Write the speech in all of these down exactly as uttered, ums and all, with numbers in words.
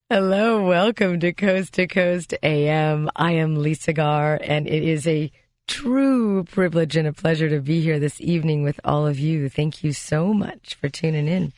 Hello, welcome to Coast to Coast A M. I am Lisa Garr, and it is a true privilege and a pleasure to be here this evening with all of you. Thank you so much for tuning in.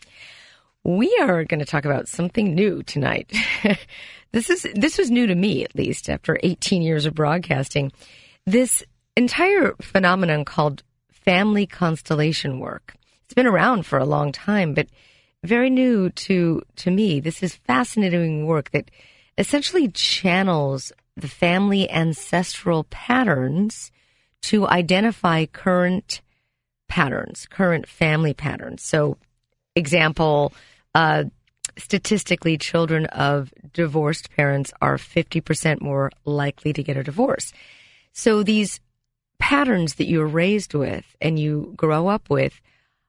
We are going to talk about something new tonight. This is this was new to me, at least, after eighteen years of broadcasting. This entire phenomenon called family constellation work. It's been around for a long time, but very new to to me. This is fascinating work that essentially channels the family ancestral patterns to identify current patterns, current family patterns. So, example, uh, statistically, children of divorced parents are fifty percent more likely to get a divorce. So these patterns that you're raised with and you grow up with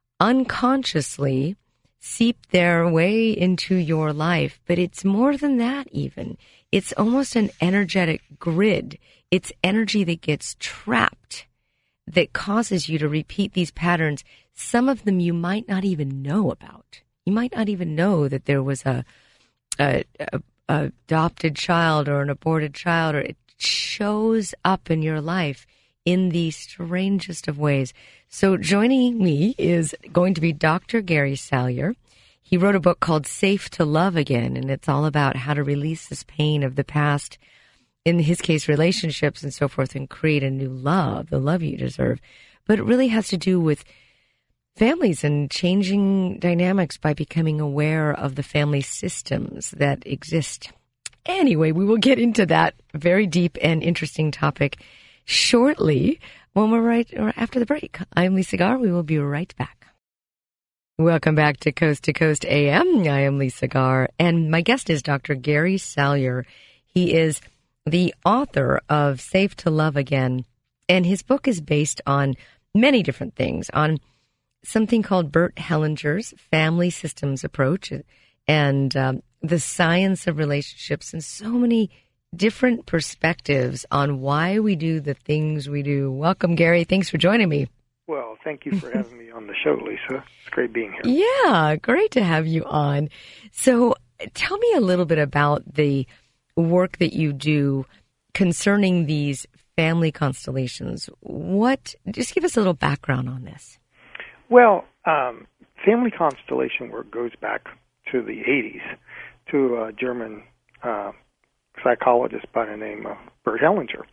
unconsciously seep their way into your life. But it's more than that even. It's almost an energetic grid. It's energy that gets trapped that causes you to repeat these patterns. Some of them you might not even know about. You might not even know that there was a, a, a, a adopted child or an aborted child, or it shows up in your life in the strangest of ways. So joining me is going to be Doctor Gary Salyer. He wrote a book called Safe to Love Again, and it's all about how to release this pain of the past, in his case, relationships and so forth, and create a new love, the love you deserve. But it really has to do with families and changing dynamics by becoming aware of the family systems that exist. Anyway, we will get into that very deep and interesting topic shortly when we're right or after the break. I'm Lisa Garr. We will be right back. Welcome back to Coast to Coast A M. I am Lisa Garr, and my guest is Doctor Gary Salyer. He is the author of Safe to Love Again, and his book is based on many different things, on something called Bert Hellinger's family systems approach and um, the science of relationships, and so many different perspectives on why we do the things we do. Welcome, Gary. Thanks for joining me. Well, thank you for having me on the show, Lisa. It's great being here. Yeah, great to have you on. So tell me a little bit about the work that you do concerning these family constellations. What, just give us a little background on this. Well, um, family constellation work goes back to the eighties to a German uh, psychologist by the name of Bert Hellinger.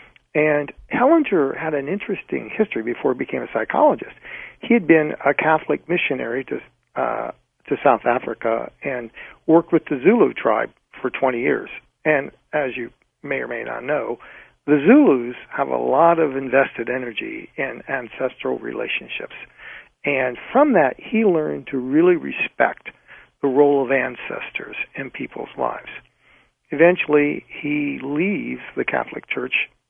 And Hellinger had an interesting history before he became a psychologist. He had been a Catholic missionary to uh, to South Africa and worked with the Zulu tribe for twenty years. And as you may or may not know, the Zulus have a lot of invested energy in ancestral relationships. And from that, he learned to really respect the role of ancestors in people's lives. Eventually, he leaves the Catholic Church,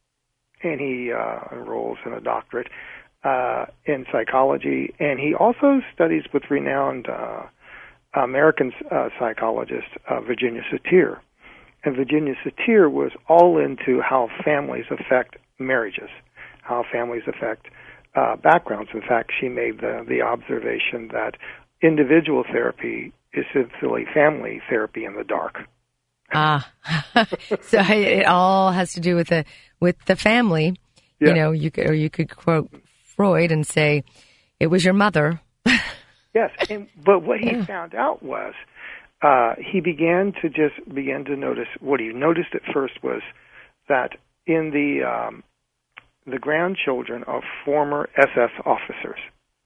and he uh, enrolls in a doctorate uh, in psychology, and he also studies with renowned uh, American uh, psychologist uh, Virginia Satir. And Virginia Satir was all into how families affect marriages, how families affect uh, backgrounds. In fact, she made the, the observation that individual therapy is simply family therapy in the dark. Ah, so it all has to do with the with the family. Yeah. You know, you could or you could quote Freud and say, "It was your mother." Yes, and, but what he yeah. found out was uh, he began to just begin to notice. What he noticed at first was that in the um, the grandchildren of former S S officers,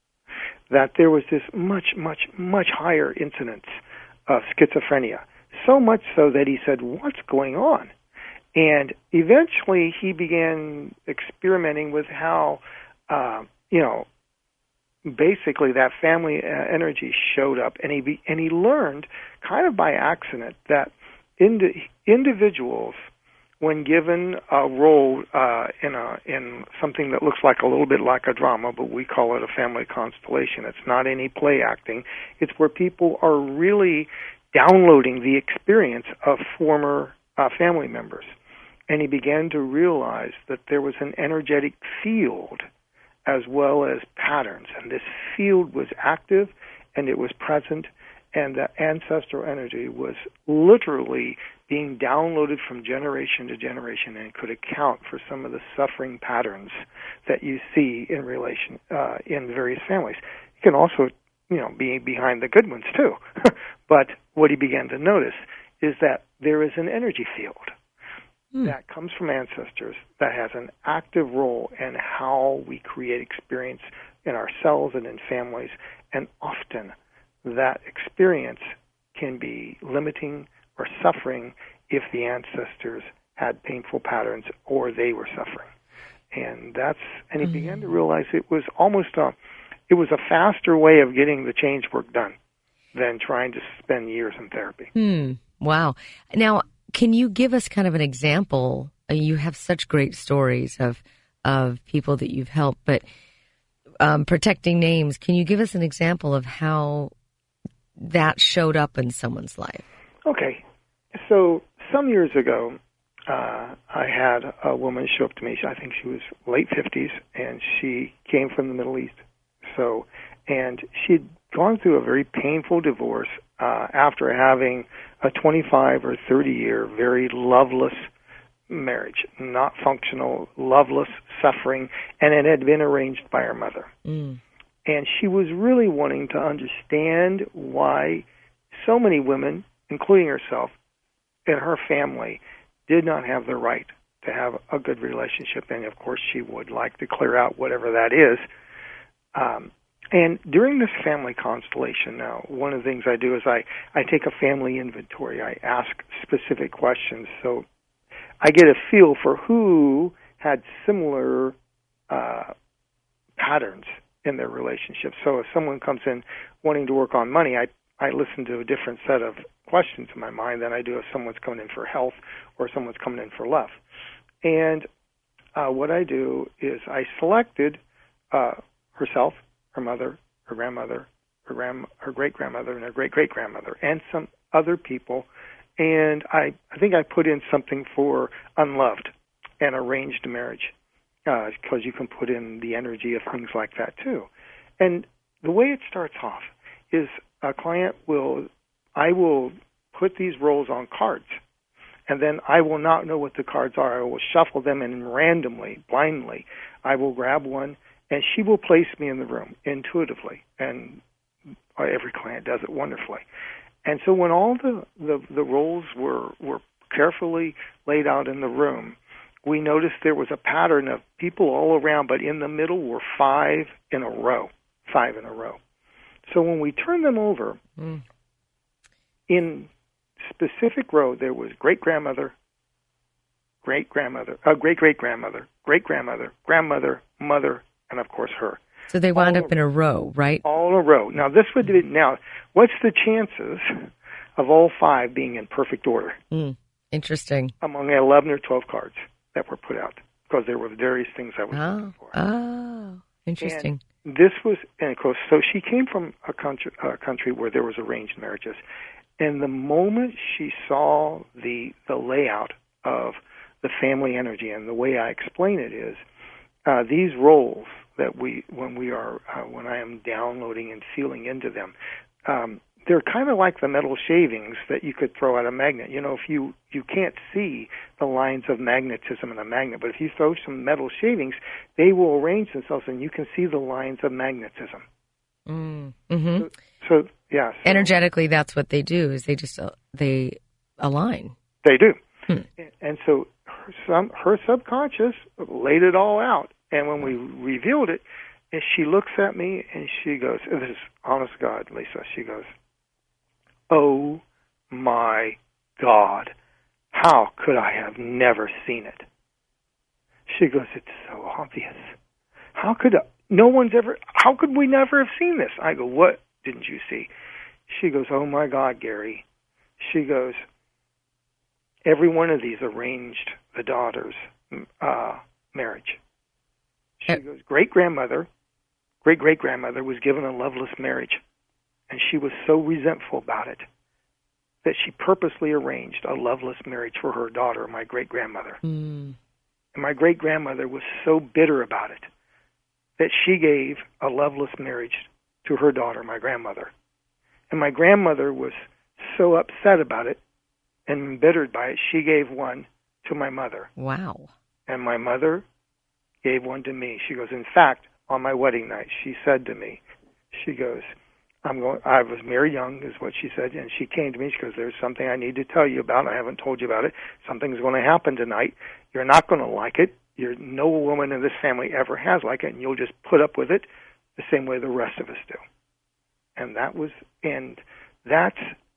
that there was this much, much, much higher incidence of schizophrenia. So much so that he said, what's going on? And eventually he began experimenting with how, uh, you know, basically that family uh, energy showed up. And he, be, and he learned kind of by accident that indi- individuals, when given a role uh, in a in something that looks like a little bit like a drama, but we call it a family constellation. It's not any play acting. It's where people are really downloading the experience of former uh, family members. And he began to realize that there was an energetic field as well as patterns. And this field was active, and it was present, and the ancestral energy was literally being downloaded from generation to generation and could account for some of the suffering patterns that you see in relation uh, in various families. It can also, you know, be behind the good ones too. But what he began to notice is that there is an energy field mm. that comes from ancestors that has an active role in how we create experience in ourselves and in families, and often that experience can be limiting or suffering if the ancestors had painful patterns or they were suffering. And that's and he mm. began to realize it was almost a it was a faster way of getting the change work done than trying to spend years in therapy. Hmm. Wow. Now, can you give us kind of an example? You have such great stories of of people that you've helped, but um, protecting names. Can you give us an example of how that showed up in someone's life? Okay. So some years ago, uh, I had a woman show up to me. I think she was late fifties, and she came from the Middle East. So, and she'd gone through a very painful divorce uh, after having a twenty-five or thirty year very loveless marriage, not functional, loveless, suffering, and it had been arranged by her mother. Mm. And she was really wanting to understand why so many women, including herself, in her family, did not have the right to have a good relationship. And, of course, she would like to clear out whatever that is. Um, and during this family constellation now, one of the things I do is I, I take a family inventory. I ask specific questions. So I get a feel for who had similar uh, patterns in their relationship. So if someone comes in wanting to work on money, I, I listen to a different set of questions in my mind than I do if someone's coming in for health or someone's coming in for love. And uh, what I do is I selected uh, herself, her mother, her grandmother, her, grand, her great-grandmother, and her great-great-grandmother, and some other people. And I, I think I put in something for unloved and arranged marriage, because uh, you can put in the energy of things like that too. And the way it starts off is a client will, I will put these roles on cards, and then I will not know what the cards are. I will shuffle them, and randomly, blindly, I will grab one, and she will place me in the room intuitively, and every client does it wonderfully. And so when all the, the, the roles were, were carefully laid out in the room, we noticed there was a pattern of people all around, but in the middle were five in a row, five in a row. So when we turned them over, mm. in specific row, there was great-grandmother, great-grandmother, uh, great-great-grandmother, great-grandmother, grandmother, mother, and, of course, her. So they wound all up in a row, right? All in a row. Now, this would be, now, what's the chances of all five being in perfect order? Mm. Interesting. Among eleven or twelve cards that were put out, because there were various things I was oh. looking for. Oh, interesting. And this was, and of course, so she came from a country, a country where there was arranged marriages. And the moment she saw the the layout of the family energy, and the way I explain it is, uh, these roles that we, when we are, uh, when I am downloading and feeling into them, um, they're kind of like the metal shavings that you could throw at a magnet. You know, if you, you can't see the lines of magnetism in a magnet, but if you throw some metal shavings, they will arrange themselves and you can see the lines of magnetism. Mm. Mm-hmm. So, so, yeah. So, energetically, that's what they do, is they just, uh, they align. They do. Hmm. And so her, some, her subconscious laid it all out. And when we revealed it, and she looks at me and she goes, this is honest to God, Lisa, she goes, "Oh my God, how could I have never seen it?" She goes, "It's so obvious. How could, no one's ever, how could we never have seen this?" I go, "What didn't you see?" She goes, "Oh my God, Gary." She goes, "Every one of these arranged the daughter's uh, marriage." She goes, "Great-grandmother, great-great-grandmother was given a loveless marriage, and she was so resentful about it that she purposely arranged a loveless marriage for her daughter, my great-grandmother. Mm. And my great-grandmother was so bitter about it that she gave a loveless marriage to her daughter, my grandmother. And my grandmother was so upset about it and embittered by it, she gave one to my mother. Wow. And my mother gave one to me. She goes, in fact, on my wedding night, she said to me, she goes, I'm going, I was very young, is what she said, and she came to me, she goes, there's something I need to tell you about. I haven't told you about it. Something's going to happen tonight. You're not going to like it. You're, no woman in this family ever has like it, and you'll just put up with it the same way the rest of us do. And that was, and that's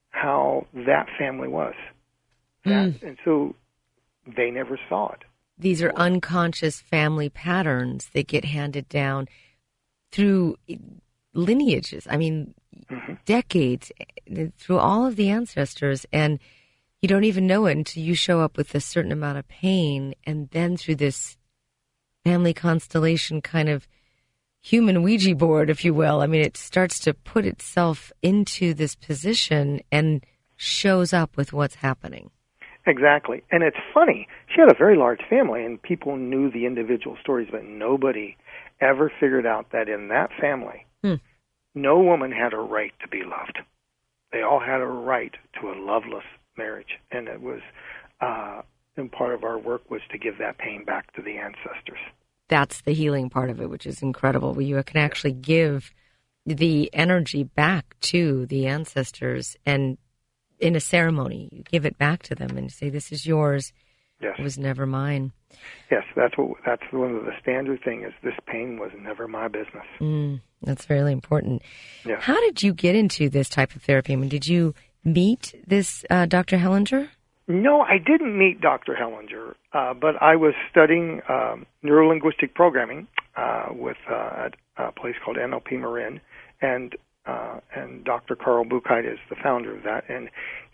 how that family was. That, mm. And so they never saw it. These are unconscious family patterns that get handed down through lineages. I mean, mm-hmm. decades, through all of the ancestors. And you don't even know it until you show up with a certain amount of pain. And then through this family constellation kind of human Ouija board, if you will, I mean, it starts to put itself into this position and shows up with what's happening. Exactly. And it's funny. She had a very large family, and people knew the individual stories, but nobody ever figured out that in that family, hmm. no woman had a right to be loved. They all had a right to a loveless marriage. And it was, uh, and part of our work was to give that pain back to the ancestors. That's the healing part of it, which is incredible, where you can actually give the energy back to the ancestors, and in a ceremony, you give it back to them and say, this is yours. Yes. It was never mine. Yes, that's what that's one of the standard things, is this pain was never my business. Mm, that's really important. Yes. How did you get into this type of therapy? I mean, did you meet this uh, Doctor Hellinger? No, I didn't meet Doctor Hellinger, uh, but I was studying um, neurolinguistic programming uh, with uh, a place called N L P Marin, and uh, and Doctor Carl Buchheit is the founder of that, and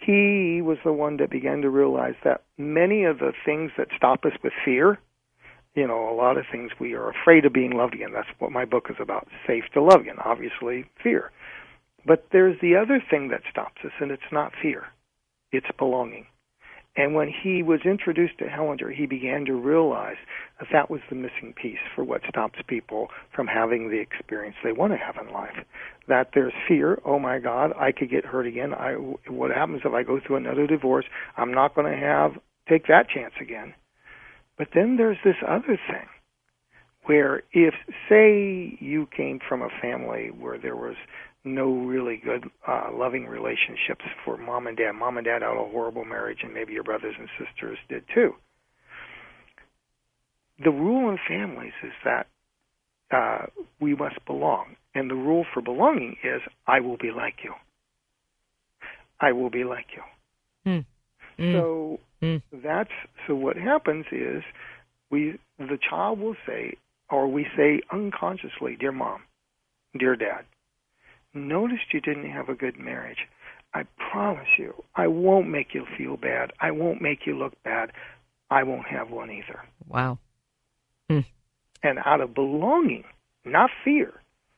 he was the one that began to realize that many of the things that stop us with fear, you know, a lot of things we are afraid of being loved again. That's what my book is about, Safe to Love Again, obviously fear. But there's the other thing that stops us, and it's not fear. It's belonging. And when he was introduced to Hellinger, he began to realize that that was the missing piece for what stops people from having the experience they want to have in life. That there's fear, oh my God, I could get hurt again. I, what happens if I go through another divorce? I'm not going to have, take that chance again. But then there's this other thing, where if, say, you came from a family where there was no really good, uh, loving relationships for mom and dad. Mom and dad had a horrible marriage, and maybe your brothers and sisters did too. The rule in families is that uh, we must belong. And the rule for belonging is, I will be like you. I will be like you. Mm. Mm. So mm. that's, so what happens is, we, the child will say, or we say unconsciously, dear mom, dear dad, noticed you didn't have a good marriage. I promise you, I won't make you feel bad. I won't make you look bad. I won't have one either. Wow. Hmm. And out of belonging, not fear,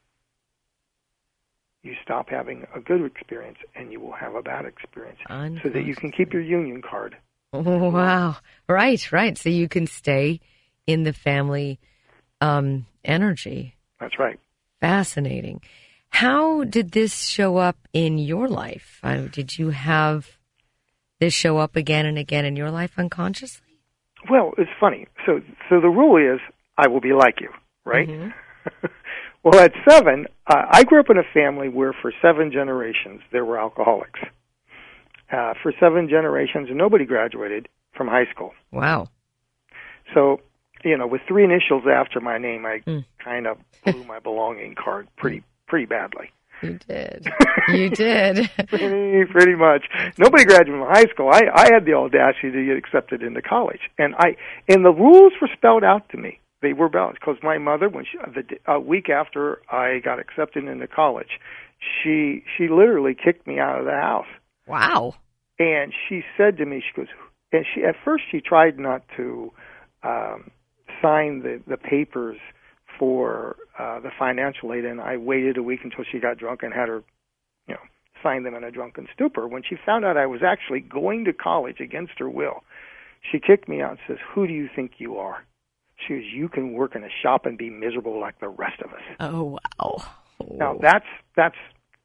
you stop having a good experience and you will have a bad experience, so that you can keep your union card. Oh, wow. Right, right. So you can stay in the family um, energy. That's right. Fascinating. How did this show up in your life? Uh, did you have this show up again and again in your life unconsciously? Well, it's funny. So, so the rule is, I will be like you, right? Mm-hmm. Well, at seven, uh, I grew up in a family where for seven generations there were alcoholics. Uh, for seven generations, nobody graduated from high school. Wow. So, you know, with three initials after my name, I mm. kind of blew my belonging card pretty pretty badly. You did. You did. pretty, pretty much. Nobody graduated from high school. I, I had the audacity to get accepted into college. And I and the rules were spelled out to me. They were spelled, because my mother, when she, the, a week after I got accepted into college, she she literally kicked me out of the house. Wow. And she said to me, she goes, and she at first she tried not to um, sign the, the papers for uh, the financial aid, and I waited a week until she got drunk and had her, you know, sign them in a drunken stupor. When she found out I was actually going to college against her will, she kicked me out and says, "Who do you think you are?" She goes, "You can work in a shop and be miserable like the rest of us." Oh, wow. Now, that's, that's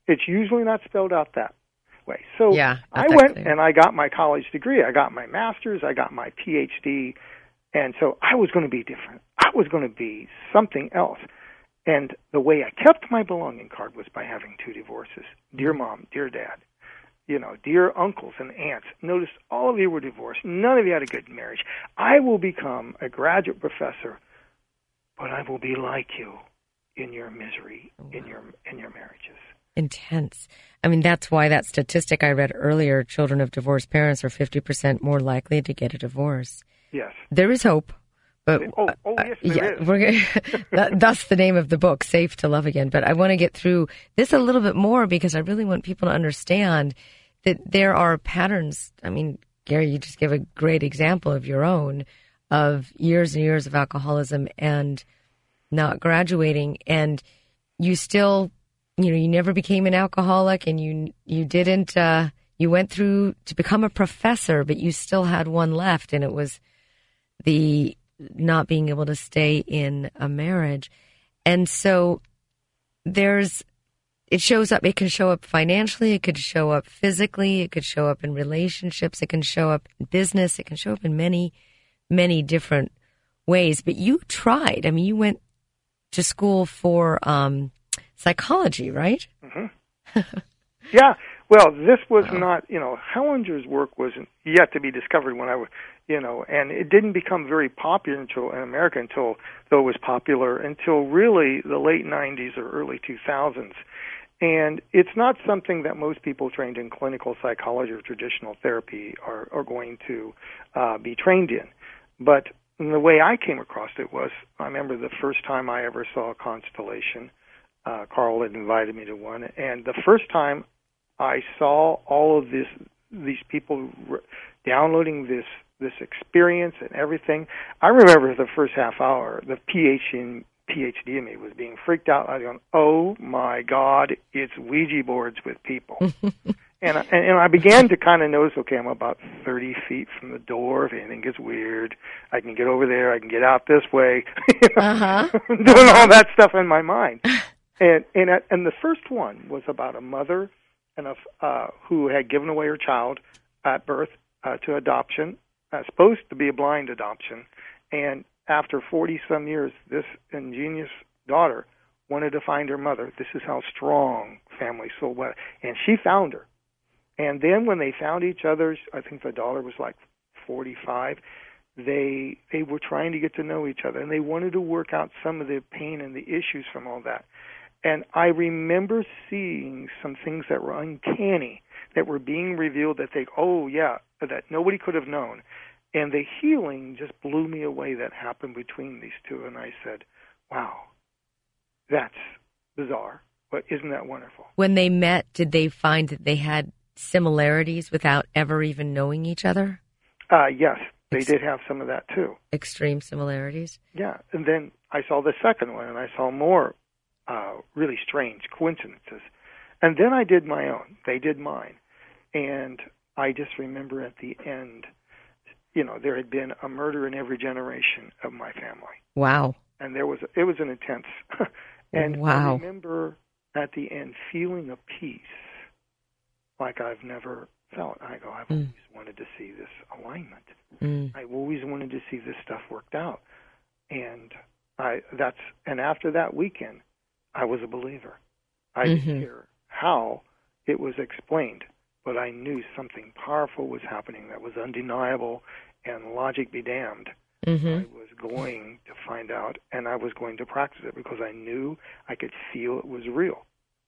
It's usually not spelled out that way. So yeah, I went clear. And I got my college degree. I got my master's. I got my P H D. And so I was going to be different. I was going to be something else. And the way I kept my belonging card was by having two divorces. Dear Mom, dear Dad, you know, dear uncles and aunts. Notice all of you were divorced. None of you had a good marriage. I will become a graduate professor, but I will be like you in your misery, wow. in your in your marriages. Intense. I mean, that's why that statistic I read earlier, children of divorced parents are fifty percent more likely to get a divorce. Yes. There is hope. But, oh, oh, yes, there yeah, is. We're gonna, that, that's the name of the book, Safe to Love Again. But I want to get through this a little bit more because I really want people to understand that there are patterns. I mean, Gary, you just gave a great example of your own, of years and years of alcoholism and not graduating. And you still, you know, you never became an alcoholic, and you you didn't, uh, you went through to become a professor, but you still had one left, and it was the not being able to stay in a marriage. And so there's, it shows up, it can show up financially, it could show up physically, it could show up in relationships, it can show up in business, it can show up in many, many different ways. But you tried, I mean, you went to school for um, psychology, right? Mm-hmm. Yeah. Well, this was wow. not, you know, Hellinger's work wasn't yet to be discovered when I was, you know, and it didn't become very popular until in America until, though it was popular, until really the late nineties or early two thousands. And it's not something that most people trained in clinical psychology or traditional therapy are, are going to uh, be trained in. But the way I came across it was, I remember the first time I ever saw a constellation, uh, Carl had invited me to one, and the first time I saw all of this, these people re- downloading this this experience and everything. I remember the first half hour, the PhD in, PhD in me was being freaked out. I was going, "Oh my God, it's Ouija boards with people." and, I, and I began to kind of notice, okay, I'm about thirty feet from the door. If anything gets weird, I can get over there. I can get out this way. you know, uh-huh. doing all that stuff in my mind. and and and the first one was about a mother and a, uh, who had given away her child at birth uh, to adoption, uh, supposed to be a blind adoption, and after forty-some years, this ingenious daughter wanted to find her mother. This is how strong family soul was, and she found her. And then when they found each other, I think the daughter was like forty-five, they they were trying to get to know each other, and they wanted to work out some of the pain and the issues from all that. And I remember seeing some things that were uncanny, that were being revealed that they, oh, yeah, that nobody could have known. And the healing just blew me away that happened between these two. And I said, wow, that's bizarre, but isn't that wonderful? When they met, did they find that they had similarities without ever even knowing each other? Uh, yes, they Ex- did have some of that too. Extreme similarities? Yeah. And then I saw the second one, and I saw more Uh, really strange coincidences. And then I did my own. They did mine. And I just remember at the end, you know, there had been a murder in every generation of my family. Wow. And there was, it was an intense. and wow. I remember at the end feeling a peace like I've never felt. I go, I've mm. always wanted to see this alignment. Mm. I've always wanted to see this stuff worked out. And I, that's, and after that weekend, I was a believer. I mm-hmm. didn't hear how it was explained, but I knew something powerful was happening that was undeniable, and logic be damned. Mm-hmm. I was going to find out, and I was going to practice it because I knew I could feel it was real.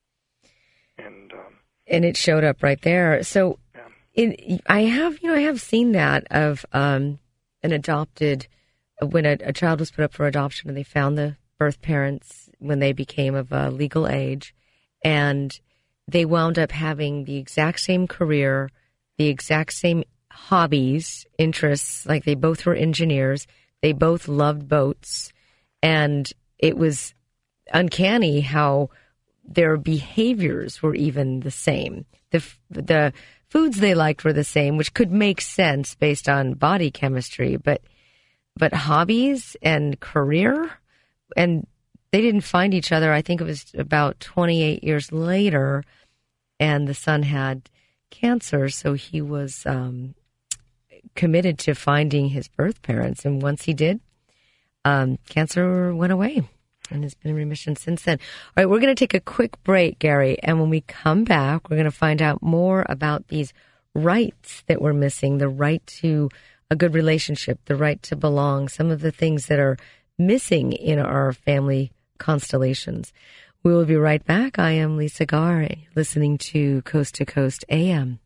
And um, and it showed up right there. So yeah. it, I have, you know, I have seen that of um, an adopted, when a, a child was put up for adoption and they found the birth parents when they became of a legal age, and they wound up having the exact same career, the exact same hobbies, interests, like they both were engineers, they both loved boats, and it was uncanny how their behaviors were even the same. The the foods they liked were the same, which could make sense based on body chemistry, but but hobbies and career, and they didn't find each other. I think it was about twenty-eight years later, and the son had cancer, so he was um, committed to finding his birth parents. And once he did, um, cancer went away and has been in remission since then. All right, we're going to take a quick break, Gary, and when we come back, we're going to find out more about these rights that we're missing, the right to a good relationship, the right to belong, some of the things that are missing in our family constellations. We will be right back. I am Lisa Garr, listening to Coast to Coast A M.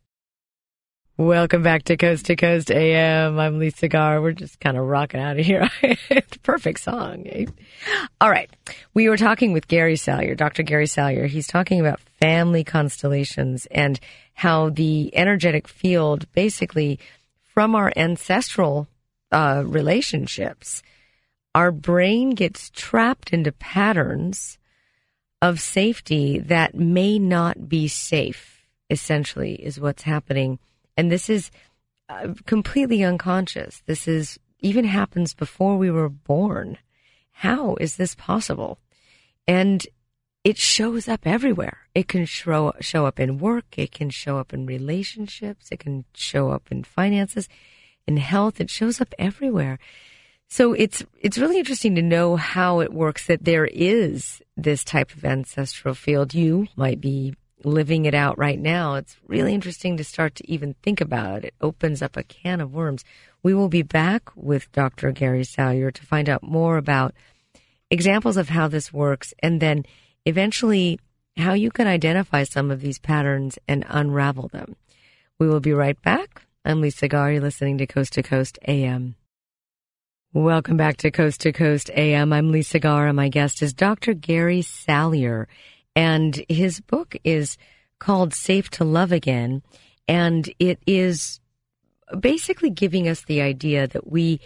Welcome back to Coast to Coast A M. I'm Lisa Garr. We're just kind of rocking out of here. It's a perfect song. Eh? All right. We were talking with Gary Salyer, Doctor Gary Salyer. He's talking about family constellations and how the energetic field, basically from our ancestral uh, relationships, our brain gets trapped into patterns of safety that may not be safe, essentially, is what's happening. And this is uh, completely unconscious. This is even happens before we were born. How is this possible? And it shows up everywhere. It can show, show up in work. It can show up in relationships. It can show up in finances, in health. It shows up everywhere. So it's it's really interesting to know how it works, that there is this type of ancestral field. You might be living it out right now. It's really interesting to start to even think about it. It opens up a can of worms. We will be back with Doctor Gary Salyer to find out more about examples of how this works, and then eventually how you can identify some of these patterns and unravel them. We will be right back. I'm Lisa Garr. You're listening to Coast to Coast A M. Welcome back to Coast to Coast A M. I'm Lisa Garr, and my guest is Doctor Gary Salyer, and his book is called Safe to Love Again, and it is basically giving us the idea that we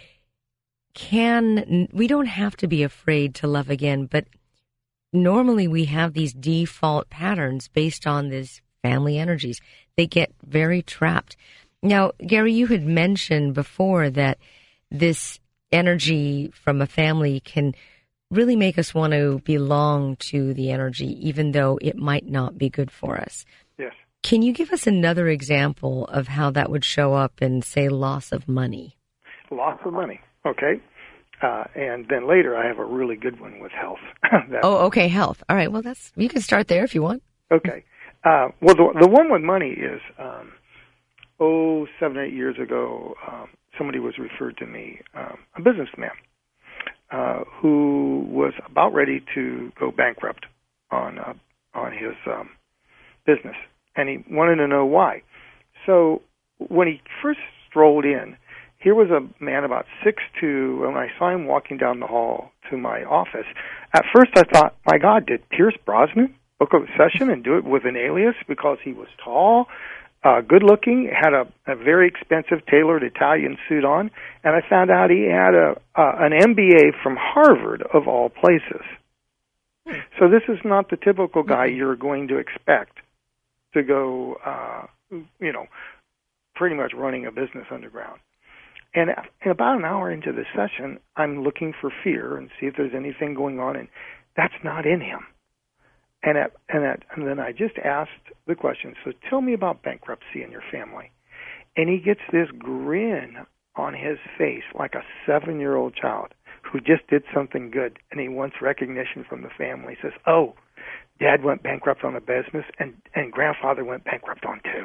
can, we don't have to be afraid to love again, but normally we have these default patterns based on these family energies. They get very trapped. Now, Gary, you had mentioned before that this energy from a family can really make us want to belong to the energy, even though it might not be good for us. Yes. Can you give us another example of how that would show up in, say, loss of money? Loss of money. Okay. Uh, and then later I have a really good one with health. Oh, okay, health. All right. Well, that's you can start there if you want. Okay. Uh, well, the, the one with money is, um, oh, seven, eight years ago, um, somebody was referred to me, um, a businessman, uh, who was about ready to go bankrupt on uh, on his um, business, and he wanted to know why. So when he first strolled in, here was a man about six foot two, and I saw him walking down the hall to my office. At first I thought, my God, did Pierce Brosnan book a session and do it with an alias because he was tall, uh, good-looking, had a, a very expensive tailored Italian suit on, and I found out he had a uh, an M B A from Harvard, of all places. So this is not the typical guy you're going to expect to go, uh, you know, pretty much running a business underground. And about an hour into the session, I'm looking for fear and see if there's anything going on, and that's not in him. And at, and, at, and then I just asked the question, so tell me about bankruptcy in your family. And he gets this grin on his face like a seven-year-old child who just did something good, and he wants recognition from the family. He says, oh, Dad went bankrupt on a business, and, and Grandfather went bankrupt on two.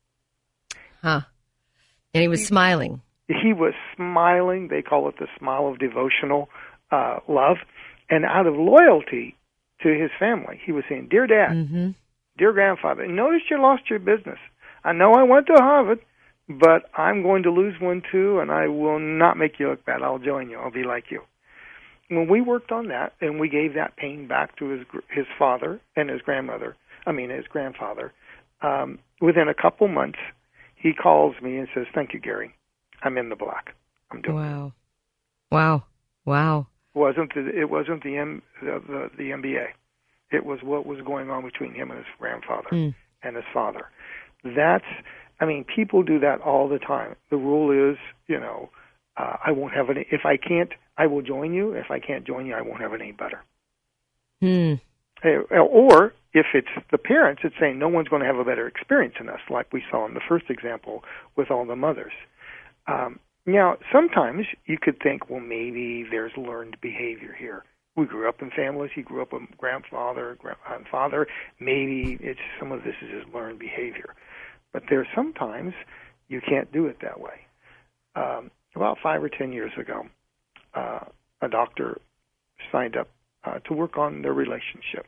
Huh. And he was he, smiling. He was smiling. They call it the smile of devotional uh, love. And out of loyalty to his family, he was saying, Dear Dad, mm-hmm. Dear Grandfather, notice you lost your business. I know I went to Harvard, but I'm going to lose one too, and I will not make you look bad. I'll join you. I'll be like you. When we worked on that, and we gave that pain back to his his father and his grandmother, I mean his grandfather, um, within a couple months, he calls me and says, thank you, Gary. I'm in the black. I'm doing Wow. It. Wow. Wow. It wasn't the, it wasn't the, M, the, the, the M B A. It was what was going on between him and his grandfather mm. and his father. That's, I mean, people do that all the time. The rule is, you know, uh, I won't have any, if I can't, I will join you. If I can't join you, I won't have any better. Hmm. Uh, Or if it's the parents, it's saying no one's going to have a better experience than us, like we saw in the first example with all the mothers. Um, now, sometimes you could think, well, maybe there's learned behavior here. We grew up in families. He grew up with grandfather, grandfather. Maybe it's some of this is his learned behavior. But there's sometimes you can't do it that way. Um, about five or ten years ago, uh, a doctor signed up uh, to work on their relationship.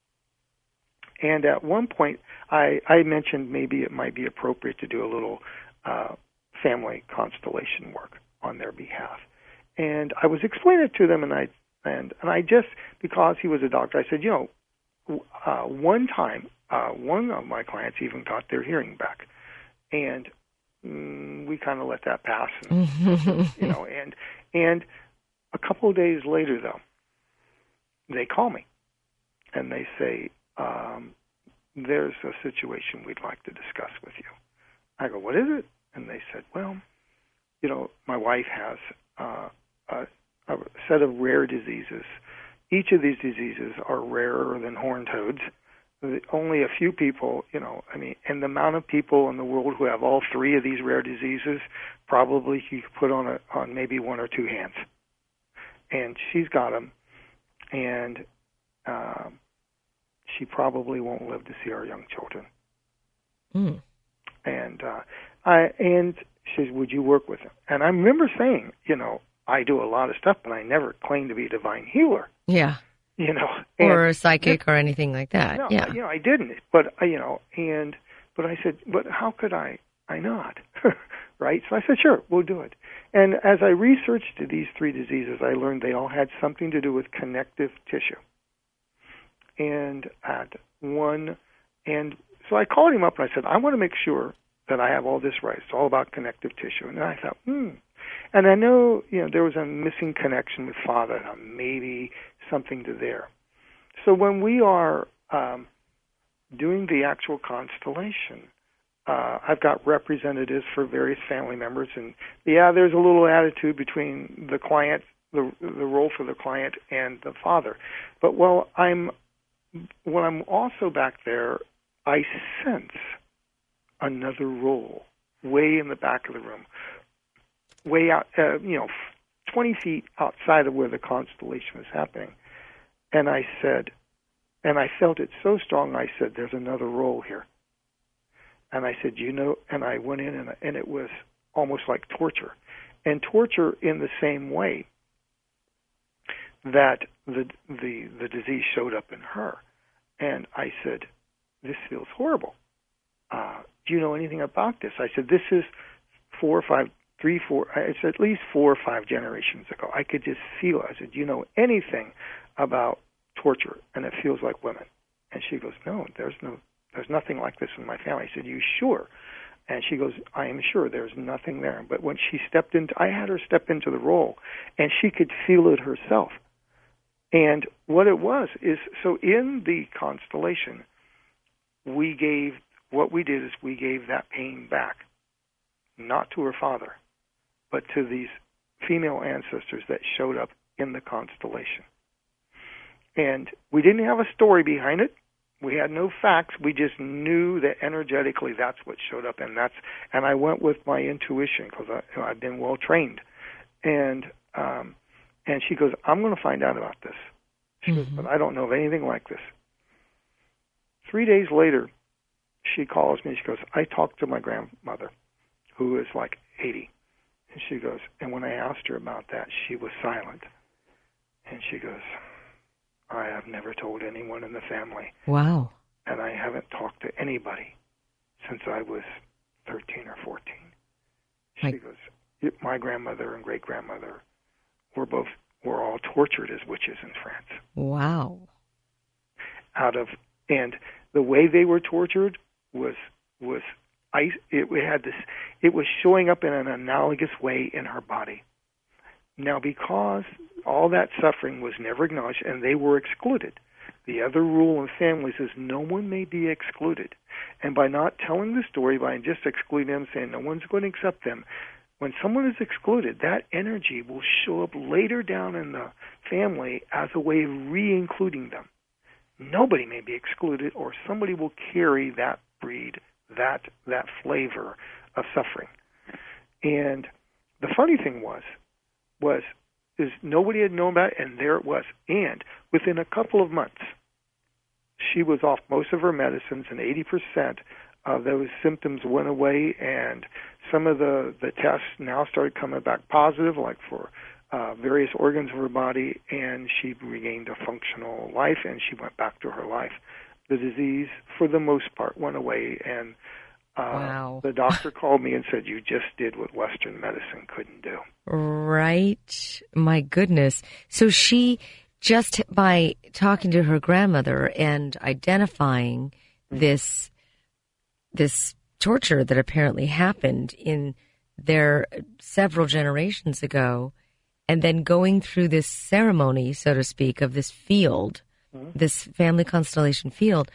And at one point, I, I mentioned maybe it might be appropriate to do a little uh, family constellation work on their behalf. And I was explaining it to them, and I and and I just, because he was a doctor, I said, you know, uh, one time, uh, one of my clients even got their hearing back, and mm, we kind of let that pass, and, you know, and and a couple of days later, though, they call me, and they say, um, there's a situation we'd like to discuss with you. I go, what is it? And they said, well, you know, my wife has uh, a, a set of rare diseases. Each of these diseases are rarer than horned toads. Only a few people, you know, I mean, and the amount of people in the world who have all three of these rare diseases, probably you could put on a, on maybe one or two hands. And she's got them, and uh, she probably won't live to see our young children. Mm. And uh, I and she says, would you work with him? And I remember saying, you know, I do a lot of stuff, but I never claim to be a divine healer. Yeah. You know, or a psychic or anything like that. No, yeah. you know, I didn't. But uh, you know, and but I said, but how could I? I not, right? So I said, sure, we'll do it. And as I researched these three diseases, I learned they all had something to do with connective tissue. And at one, and so I called him up and I said, I want to make sure that I have all this right. It's all about connective tissue. And I thought, hmm. And I know, you know, there was a missing connection with father, maybe something to there. So when we are um, doing the actual constellation, uh, I've got representatives for various family members, and yeah, there's a little attitude between the client, the the role for the client, and the father. But while I'm when I'm also back there, I sense another role way in the back of the room, way out, uh, you know, twenty feet outside of where the constellation was happening. And I said, and I felt it so strong, I said, there's another role here. And I said, you know, and I went in, and, and it was almost like torture. And torture in the same way that the, the, the disease showed up in her. And I said, this feels horrible. Uh, do you know anything about this? I said, this is four or five, three, four, it's at least four or five generations ago. I could just feel it. I said, do you know anything about torture? And it feels like women. And she goes, no, there's no, there's nothing like this in my family. I said, you sure? And she goes, I am sure there's nothing there. But when she stepped into, I had her step into the role, and she could feel it herself. And what it was is, so in the constellation, we gave, what we did is we gave that pain back, not to her father, but to these female ancestors that showed up in the constellation. And we didn't have a story behind it. We had no facts. We just knew that energetically that's what showed up, and that's. And I went with my intuition because I, you know, I've been well trained. And um, and she goes, I'm going to find out about this. She mm-hmm. goes, but I don't know of anything like this. Three days later, she calls me. She goes, I talked to my grandmother, who is like eighty. And she goes, and when I asked her about that, she was silent. And she goes, I have never told anyone in the family. Wow. And I haven't talked to anybody since I was thirteen or fourteen. She like, goes, my grandmother and great-grandmother were both, were all tortured as witches in France. Wow. Out of, and the way they were tortured was, was, I, it had this, it was showing up in an analogous way in her body. Now, because all that suffering was never acknowledged and they were excluded, the other rule in families is no one may be excluded. And by not telling the story, by just excluding them, saying no one's going to accept them, when someone is excluded, that energy will show up later down in the family as a way of re-including them. nobody may be excluded, or somebody will carry that breed, that that flavor of suffering. And the funny thing was, was is nobody had known about it, and there it was. And within a couple of months, she was off most of her medicines, and eighty percent of those symptoms went away, and some of the, the tests now started coming back positive, like for uh, various organs of her body, and she regained a functional life, and she went back to her life. The disease, for the most part, went away, and uh, wow. the doctor called me and said, you just did what Western medicine couldn't do. Right. My goodness. So she, just by talking to her grandmother and identifying mm-hmm. this this torture that apparently happened in there several generations ago, and then going through this ceremony, so to speak, of this field, mm-hmm. this family constellation field,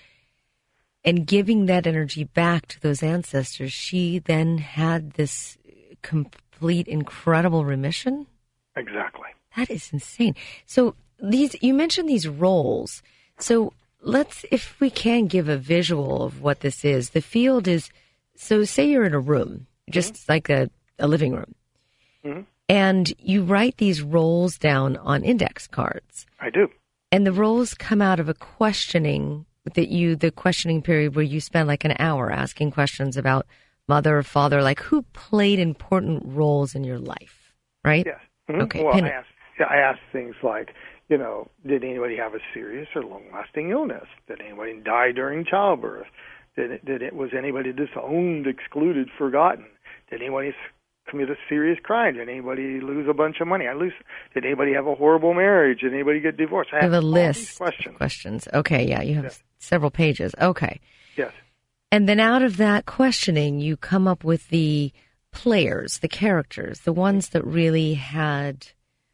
and giving that energy back to those ancestors, she then had this complete, incredible remission? Exactly. That is insane. So these, you mentioned these roles. So let's, if we can give a visual of what this is. The field is, so say you're in a room, just mm-hmm. like a, a living room, mm-hmm. and you write these roles down on index cards. I do. And the roles come out of a questioning that you, the questioning period where you spend like an hour asking questions about mother or father, like who played important roles in your life, right? Yes. Mm-hmm. Okay. Well, I asked, I asked things like, you know, did anybody have a serious or long-lasting illness? Did anybody die during childbirth? Did it, did it was anybody disowned, excluded, forgotten? Did anybody commit a serious crime? Did anybody lose a bunch of money? I lose. Did anybody have a horrible marriage? Did anybody get divorced? I have a all list these questions. Of questions. Okay, yeah, you have yes. several pages. Okay. Yes. And then out of that questioning, you come up with the players, the characters, the ones that really had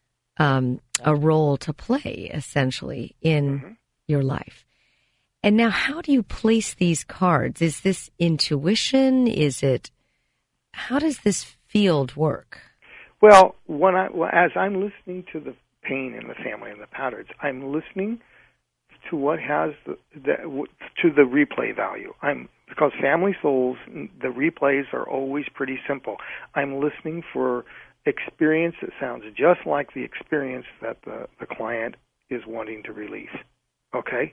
um, a role to play, essentially, in mm-hmm. your life. And now, how do you place these cards? Is this intuition? Is it, how does this field work? Well, when I, well, as I'm listening to the pain in the family and the patterns, I'm listening to what has the, the to the replay value. I'm because family souls, the replays are always pretty simple. I'm listening for experience that sounds just like the experience that the, the client is wanting to release. Okay?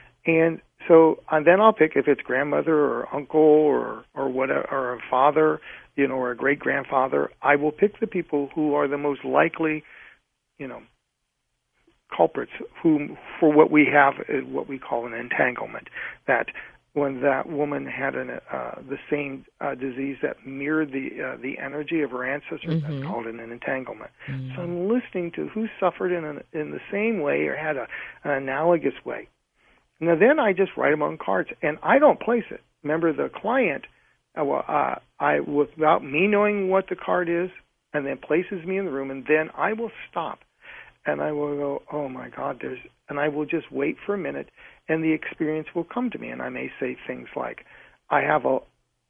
And so and then I'll pick if it's grandmother or uncle or or whatever, or a father, you know, or a great grandfather. I will pick the people who are the most likely, you know, culprits who for what we have what we call an entanglement. That when that woman had an, uh, the same uh, disease that mirrored the uh, the energy of her ancestors, mm-hmm. that's called an entanglement. Mm-hmm. So I'm listening to who suffered in an, in the same way or had a, an analogous way. Now then I just write them on cards, and I don't place it. Remember, the client, uh, well, uh, I without me knowing what the card is, and then places me in the room, and then I will stop, and I will go, oh my God, there's, and I will just wait for a minute, and the experience will come to me, and I may say things like, I have a,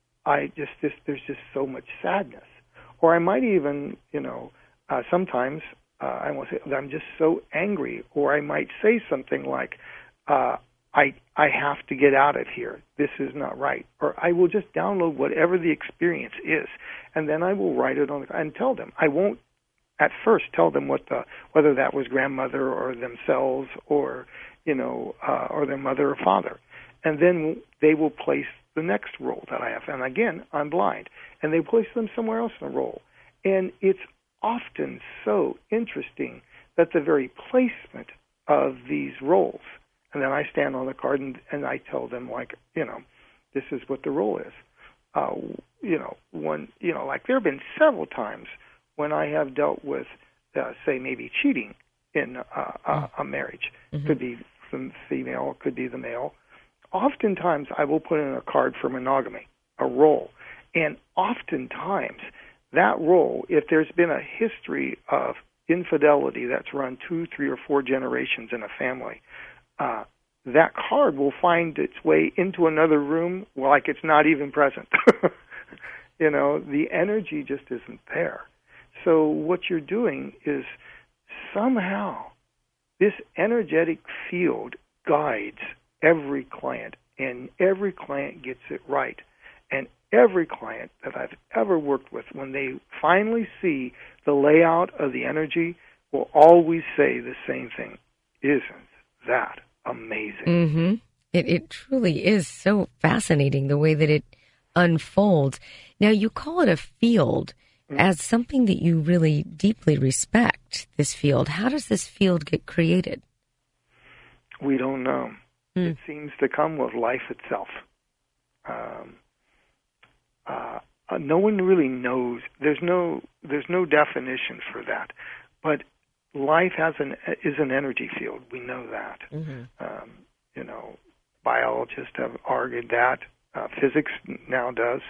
I just, this, there's just so much sadness, or I might even, you know, uh, sometimes uh, I will say, I'm just so angry, or I might say something like, uh, I I have to get out of here. This is not right. Or I will just download whatever the experience is, and then I will write it on the, and tell them. I won't at first tell them what the whether that was grandmother or themselves or you know uh, or their mother or father, and then they will place the next role that I have. And again, I'm blind, and they place them somewhere else in the role. And it's often so interesting that the very placement of these roles. And then I stand on the card and, and I tell them, like, you know, this is what the role is. Uh, you know, one, you know, like there have been several times when I have dealt with, uh, say, maybe cheating in uh, a, a marriage. Mm-hmm. Could be the female, could be the male. Oftentimes I will put in a card for monogamy, a role. And oftentimes that role, if there's been a history of infidelity that's run two, three, or four generations in a family, Uh, that card will find its way into another room like it's not even present. You know, the energy just isn't there. So what you're doing is somehow this energetic field guides every client, and every client gets it right. And every client that I've ever worked with, when they finally see the layout of the energy, will always say the same thing. Isn't that amazing? Mm-hmm. It, it truly is so fascinating the way that it unfolds. Now, you call it a field mm-hmm. as something that you really deeply respect, this field. How does this field get created? We don't know. Mm. It seems to come with life itself. Um, uh, no one really knows. There's no there's no definition for that. But life has an is an energy field. We know that. Mm-hmm. Um, you know, biologists have argued that. Uh, physics now does.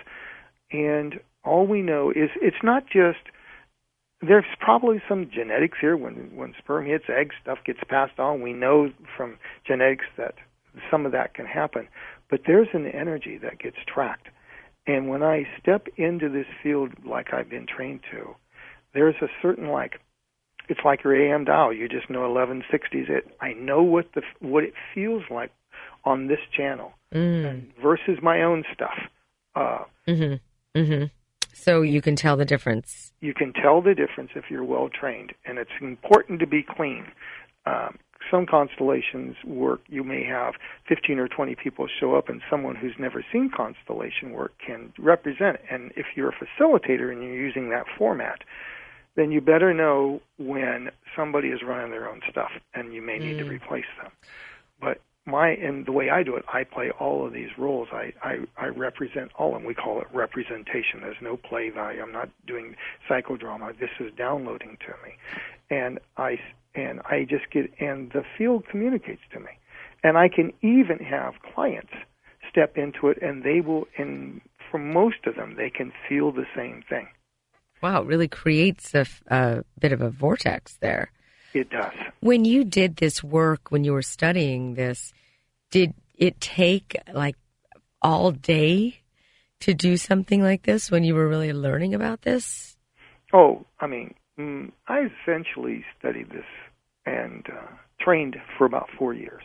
And all we know is it's not just, there's probably some genetics here. When, when sperm hits egg, stuff gets passed on. We know from genetics that some of that can happen. But there's an energy that gets tracked. And when I step into this field like I've been trained to, there's a certain, like, it's like your A M dial. You just know eleven sixties. It. I know what the what it feels like on this channel mm. versus my own stuff. Uh, mm-hmm. Mm-hmm. So you can tell the difference. You can tell the difference if you're well trained, and it's important to be clean. Um, some constellations work, you may have fifteen or twenty people show up, and someone who's never seen constellation work can represent it. And if you're a facilitator and you're using that format, then you better know when somebody is running their own stuff, and you may need mm. to replace them. But my and the way I do it, I play all of these roles. I, I, I represent all of them. We call it representation. There's no play value. I'm not doing psychodrama. This is downloading to me, and I and I just get and the field communicates to me, and I can even have clients step into it, and they will. And for most of them, they can feel the same thing. Wow, it really creates a, a bit of a vortex there. It does. When you did this work, when you were studying this, did it take like all day to do something like this when you were really learning about this? Oh, I mean, mm, I essentially studied this and uh, trained for about four years.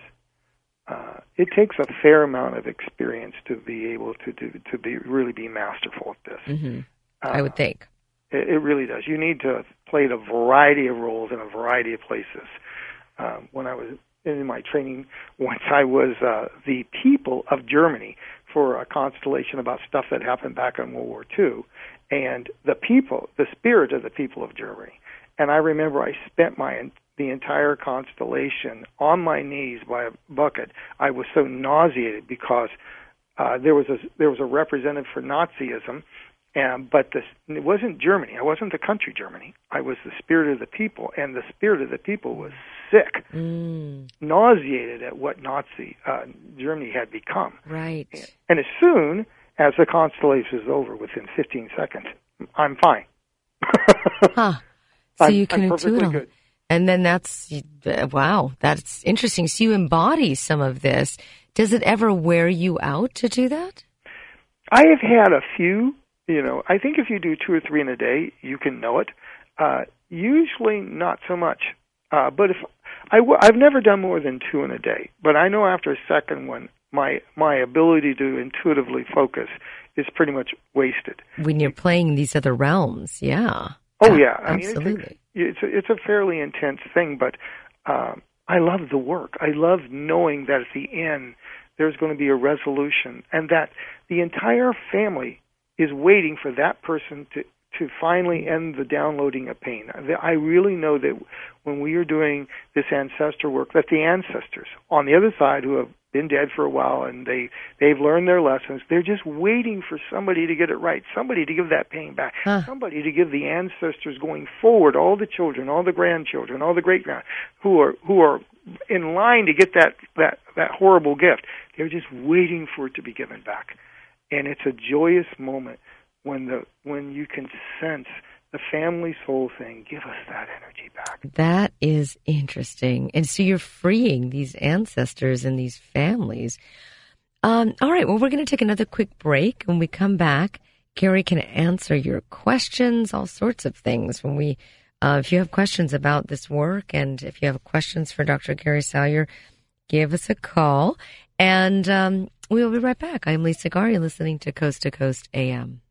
Uh, it takes a fair amount of experience to be able to do to be really be masterful at this. Mm-hmm. Uh, I would think. It, it really does. You need to play a variety of roles in a variety of places. Uh, when I was in my training, once I was uh, the people of Germany for a constellation about stuff that happened back in World War Two, and the people, the spirit of the people of Germany. And I remember I spent my the entire constellation on my knees by a bucket. I was so nauseated because uh, there was a there was a representative for Nazism. And, but this, it wasn't Germany. I wasn't the country Germany. I was the spirit of the people, and the spirit of the people was sick, mm. nauseated at what Nazi uh, Germany had become. Right. And, and as soon as the constellation is over, within fifteen seconds, I'm fine. huh. So I'm, you can I'm perfectly intuit good. And then that's, wow, that's interesting. So you embody some of this. Does it ever wear you out to do that? I have had a few. You know, I think if you do two or three in a day, you can know it. Uh, usually not so much. Uh, but if I w- I've never done more than two in a day. But I know after a second one, my my ability to intuitively focus is pretty much wasted. When you're playing these other realms, yeah. Oh, yeah. I Absolutely. mean, it's a, it's a fairly intense thing, but um, I love the work. I love knowing that at the end there's going to be a resolution and that the entire family is waiting for that person to, to finally end the downloading of pain. I really know that when we are doing this ancestor work, that the ancestors on the other side who have been dead for a while and they, they've learned their lessons, they're just waiting for somebody to get it right, somebody to give that pain back, huh. somebody to give the ancestors going forward, all the children, all the grandchildren, all the great-grand, who are who are in line to get that, that, that horrible gift. They're just waiting for it to be given back. And it's a joyous moment when the when you can sense the family soul saying, give us that energy back. That is interesting. And so you're freeing these ancestors and these families. Um, all right, well, we're going to take another quick break. When we come back, Gary can answer your questions, all sorts of things. When we, uh, if you have questions about this work and if you have questions for Doctor Gary Salyer, give us a call. And um, we'll be right back. I'm Lisa Gar. You're listening to Coast to Coast A M.